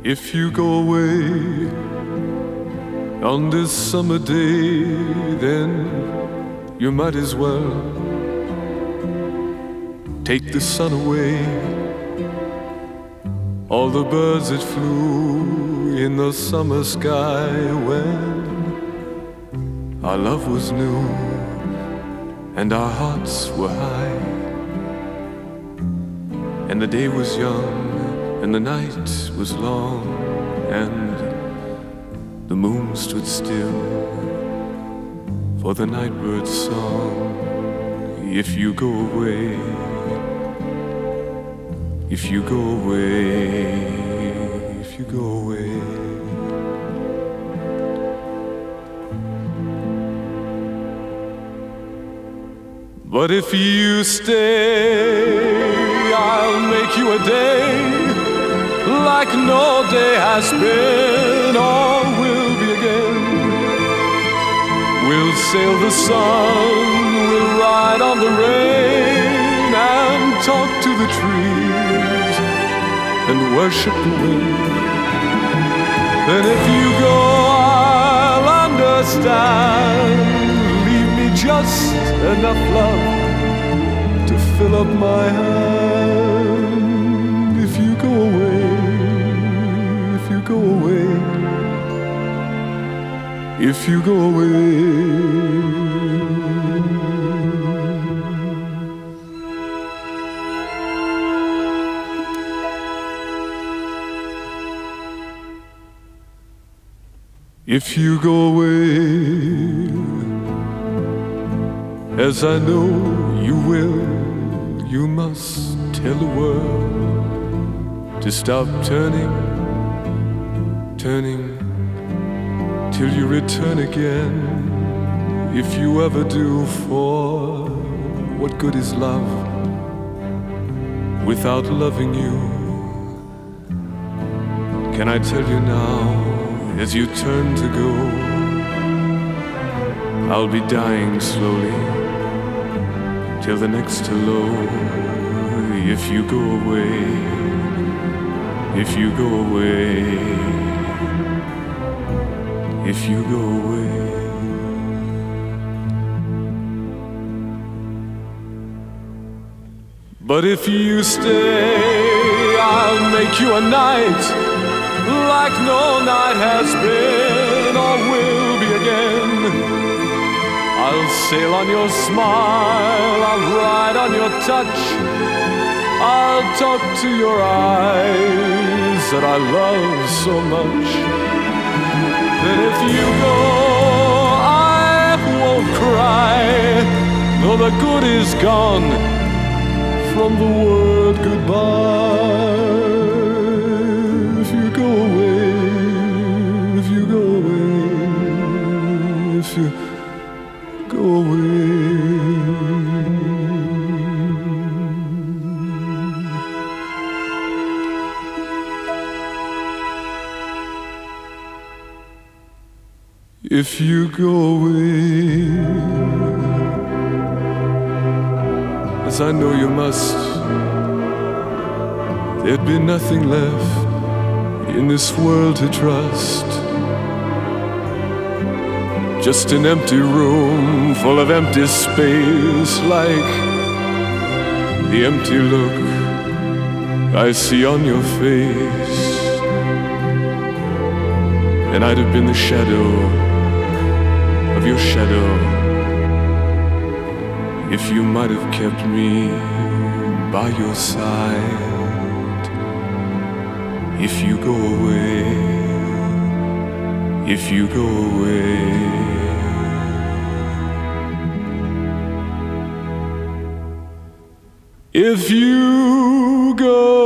If you go away on this summer day, then you might as well take the sun away. All the birds that flew in the summer sky when our love was new and our hearts were high, and the day was young and the night was long, and the moon stood still for the nightbird's song. If you go away, if you go away, if you go away. But if you stay, I'll make you a day like no day has been or will be again. We'll sail the sun, we'll ride on the rain, and talk to the trees and worship the wind. Then if you go, I'll understand. Leave me just enough love to fill up my hand. If you go away, if you go away, if you go away. If you go away, as I know you will, you must tell the world to stop turning, turning, till you return again. If you ever do, for what good is love without loving you? Can I tell you now, as you turn to go, I'll be dying slowly till the next hello. If you go away, if you go away, if you go away. But if you stay, I'll make you a night like no night has been or will be again. I'll sail on your smile, I'll ride on your touch, I'll talk to your eyes that I love so much. Then if you go, I won't cry, though the good is gone from the word goodbye. If you go away, if you go away, if you go away. If you go away, as I know you must, there'd be nothing left in this world to trust. Just an empty room full of empty space, like the empty look I see on your face. And I'd have been the shadow of your shadow if you might have kept me by your side. If you go away, if you go away. If you go